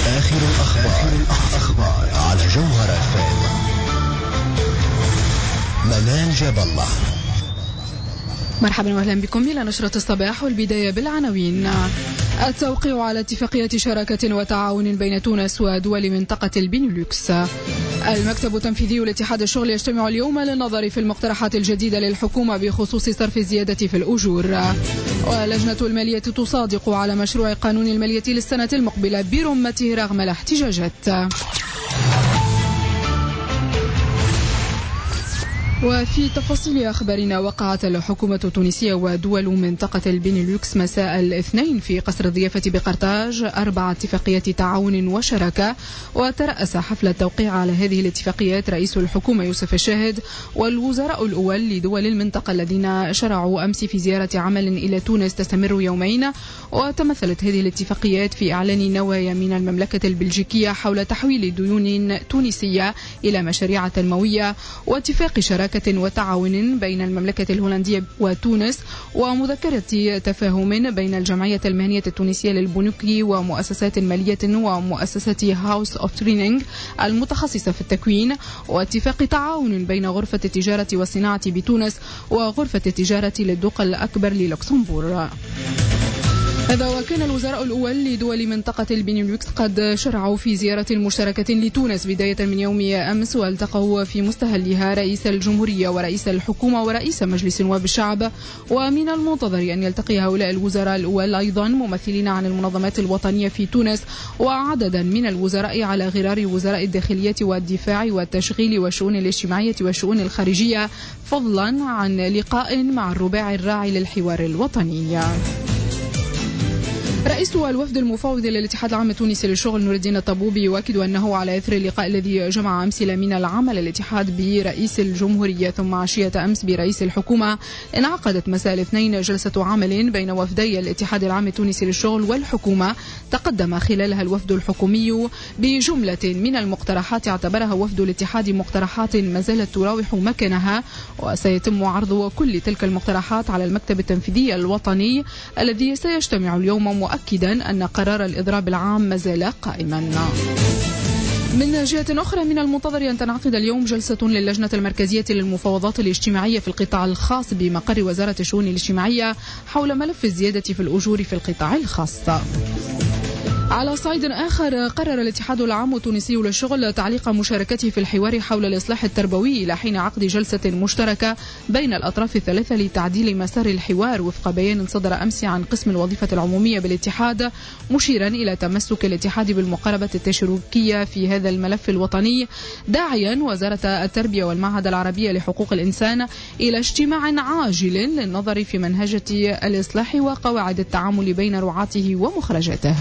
آخر الأخبار على جوهرة FM. منال جاب الله. مرحبا واهلا بكم الى نشرة الصباح، والبداية بالعناوين. التوقيع على اتفاقية شراكة وتعاون بين تونس ودول منطقة البنيلوكس. المكتب التنفيذي لاتحاد الشغل يجتمع اليوم للنظر في المقترحات الجديدة للحكومة بخصوص صرف الزيادة في الأجور. ولجنة المالية تصادق على مشروع قانون المالية للسنة المقبلة برمته رغم الاحتجاجات. وفي تفاصيل أخبارنا، وقعت الحكومة التونسية ودول منطقة البنيلوكس مساء الاثنين في قصر الضيافة بقرطاج 4 اتفاقيات تعاون وشراكة. وترأس حفل التوقيع على هذه الاتفاقيات رئيس الحكومة يوسف الشاهد والوزراء الأول لدول المنطقة الذين شرعوا أمس في زيارة عمل إلى تونس تستمر يومين. وتمثلت هذه الاتفاقيات في إعلان نوايا من المملكة البلجيكية حول تحويل ديون تونسية إلى مشاريع تنموية، واتفاق شراكة وتعاون بين المملكة الهولندية وتونس، ومذكرة تفاهم بين الجمعية المهنية التونسية للبنوك ومؤسسات مالية ومؤسسة هاوس أوف ترينينج المتخصصة في التكوين، واتفاق تعاون بين غرفة التجارة والصناعة بتونس وغرفة التجارة للدول الأكبر للوكسمبورغ. هذا وكان الوزراء الأول لدول منطقة البنيلوكس قد شرعوا في زيارة مشتركة لتونس بداية من يوم أمس، والتقوا في مستهلها رئيس الجمهورية ورئيس الحكومة ورئيس مجلس نواب الشعب. ومن المنتظر أن يلتقي هؤلاء الوزراء الأول أيضا ممثلين عن المنظمات الوطنية في تونس وعددا من الوزراء على غرار وزراء الداخلية والدفاع والتشغيل والشؤون الاجتماعية والشؤون الخارجية، فضلا عن لقاء مع الرباع الراعي للحوار الوطني. رئيس الوفد المفوض للاتحاد العام التونسي للشغل نور الدين الطبوبي يؤكد أنه على إثر اللقاء الذي جمع أمس من العمل الاتحاد برئيس الجمهورية ثم عشية أمس برئيس الحكومة، انعقدت مساء الاثنين جلسة عمل بين وفدي الاتحاد العام التونسي للشغل والحكومة تقدم خلالها الوفد الحكومي بجملة من المقترحات اعتبرها وفد الاتحاد مقترحات ما زالت تراوح مكانها، وسيتم عرض كل تلك المقترحات على المكتب التنفيذي الوطني الذي سيجتمع اليوم، مؤكدا أن قرار الإضراب العام ما زال قائما. من جهة أخرى، من المنتظر أن تنعقد اليوم جلسة للجنة المركزية للمفاوضات الاجتماعية في القطاع الخاص بمقر وزارة الشؤون الاجتماعية حول ملف الزيادة في الأجور في القطاع الخاص. على صعيد آخر، قرر الاتحاد العام التونسي للشغل تعليق مشاركته في الحوار حول الإصلاح التربوي إلى حين عقد جلسة مشتركة بين الأطراف الثلاثة لتعديل مسار الحوار، وفق بيان صدر أمس عن قسم الوظيفة العمومية بالاتحاد، مشيرا إلى تمسك الاتحاد بالمقاربة التشاركية في هذا الملف الوطني، داعيا وزارة التربية والمعهد العربي لحقوق الإنسان إلى اجتماع عاجل للنظر في منهجة الإصلاح وقواعد التعامل بين رعاته ومخرجاته.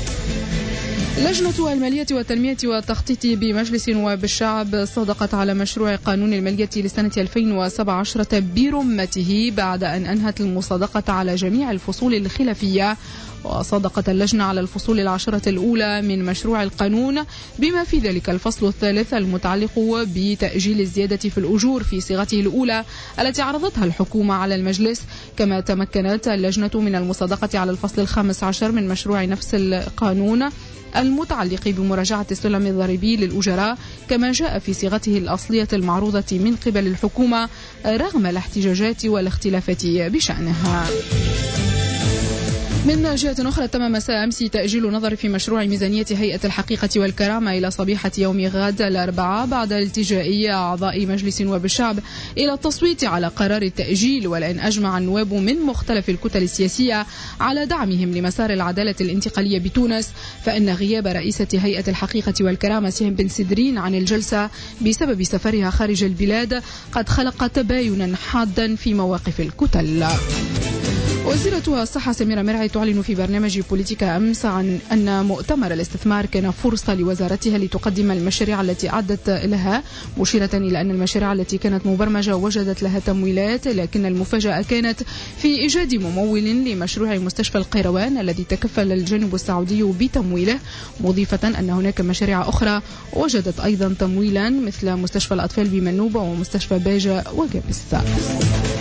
لجنة المالية والتنمية والتخطيط بمجلس نواب الشعب صادقت على مشروع قانون المالية لسنة 2017 برمته بعد أن أنهت المصادقة على جميع الفصول الخلافية. وصادقت اللجنة على الفصول 10 الأولى من مشروع القانون، بما في ذلك الفصل الثالث المتعلق بتأجيل الزيادة في الأجور في صيغته الأولى التي عرضتها الحكومة على المجلس. كما تمكنت اللجنة من المصادقة على الفصل 15 من مشروع نفس القانون المتعلق بمراجعة السلم الضريبي للأجراء كما جاء في صيغته الأصلية المعروضة من قبل الحكومة رغم الاحتجاجات والاختلافات بشأنها. من جهة أخرى، تم مساء أمس تأجيل نظر في مشروع ميزانية هيئة الحقيقة والكرامة إلى صبيحة يوم غد الأربعاء بعد التجاء أعضاء مجلس نواب الشعب إلى التصويت على قرار التأجيل، ولأن أجمع النواب من مختلف الكتل السياسية على دعمهم لمسار العدالة الانتقالية بتونس، فإن غياب رئيسة هيئة الحقيقة والكرامة سهم بن سدرين عن الجلسة بسبب سفرها خارج البلاد قد خلق تباينا حادا في مواقف الكتل. وزيرة الصحة سميرة مرعي تعلن في برنامج بوليتيكا أمس عن أن مؤتمر الاستثمار كان فرصة لوزارتها لتقدم المشاريع التي أعدت لها، مشيرة إلى أن المشاريع التي كانت مبرمجة وجدت لها تمويلات، لكن المفاجأة كانت في إيجاد ممول لمشروع مستشفى القيروان الذي تكفل الجانب السعودي بتمويله، مضيفة أن هناك مشاريع أخرى وجدت أيضا تمويلا مثل مستشفى الأطفال بمنوبة ومستشفى باجة وجابس.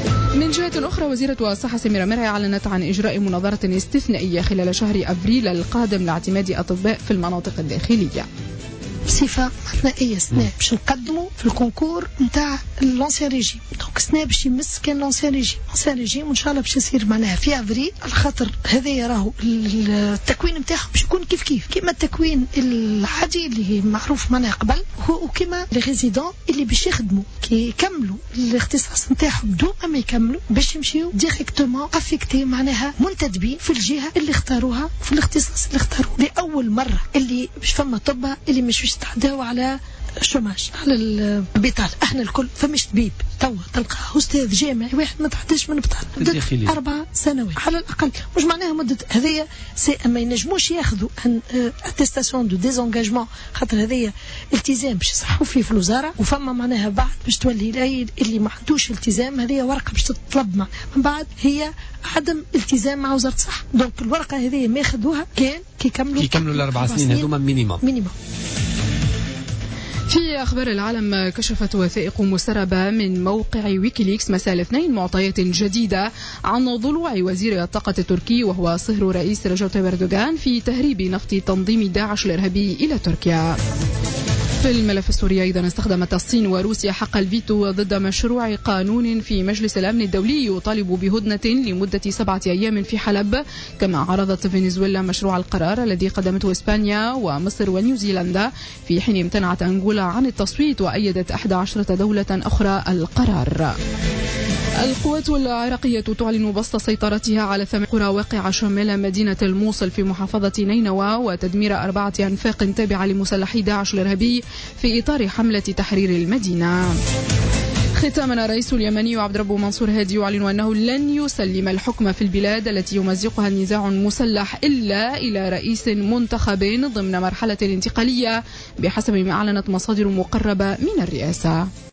من جهة أخرى، وزيرة الصحة سميرة مرعي أعلنت عن إجراء مناظرة استثنائية خلال شهر أبريل القادم لاعتماد أطباء في المناطق الداخلية بصفة مبدئية. سنة باش نقدموا في الكونكور نتاع لونسيان ريجيم، دونك سنة باش يمس كان لونسيان ريجيم وإن شاء الله باش يصير معناها في أفريل، على خاطر هذا راهو التكوين نتاعهم باش يكون كيف كيما التكوين العادي اللي معروف معناها قبل، وكما لي ريزيدون اللي باش يخدموا كي يكملوا الاختصاص نتاعهم بدون ما يكملوا باش يمشيو ديريكتومون افيكتي معناها منتدبين في الجهة اللي اختاروها في الاختصاص اللي اختاروه لأول مرة، اللي باش فما طب اللي مش تعداو على الشوماج على البطال. احنا الكل فمش طبيب توا تلقى استاذ جامعي واحد ما تعداش من بطال مدة 4 سنوات على الاقل، مش معناها مدة هذيا ما ينجموش ياخذوا اتستاسيون دو ديزونجاجمون، خاطر هذيا التزام باش يصحوا فيه في الوزاره، وفما معناها بعد باش تولي اللي ما عندوش التزام هذيا ورقه باش تطلب معناها من بعد هي عدم التزام مع وزاره الصحه. دونك الورقه هذيا ما ياخذوها كان كي يكملوا الاربع سنين هذوما مينيموم. في أخبار العالم، كشفت وثائق مسربة من موقع ويكيليكس مساء الاثنين معطيات جديدة عن ضلوع وزير الطاقة التركي وهو صهر رئيس رجب طيب أردوغان في تهريب نفط تنظيم داعش الإرهابي إلى تركيا. في الملف السوري أيضا، استخدمت الصين وروسيا حق الفيتو ضد مشروع قانون في مجلس الأمن الدولي يطالب بهدنة لمدة 7 أيام في حلب، كما عرضت فنزويلا مشروع القرار الذي قدمته إسبانيا ومصر ونيوزيلندا، في حين امتنعت أنغولا عن التصويت وأيدت 11 دولة أخرى القرار. القوات العراقية تعلن بسط سيطرتها على 8 قرى واقعة شمال مدينة الموصل في محافظة نينوى وتدمير 4 أنفاق تابعة لمسلحي داعش الإرهابي في إطار حملة تحرير المدينة. ختاما، الرئيس اليمني عبد ربه منصور هادي يعلن أنه لن يسلم الحكم في البلاد التي يمزقها النزاع المسلح إلا إلى رئيس منتخب ضمن مرحلة انتقالية بحسب ما أعلنت مصادر مقربة من الرئاسة.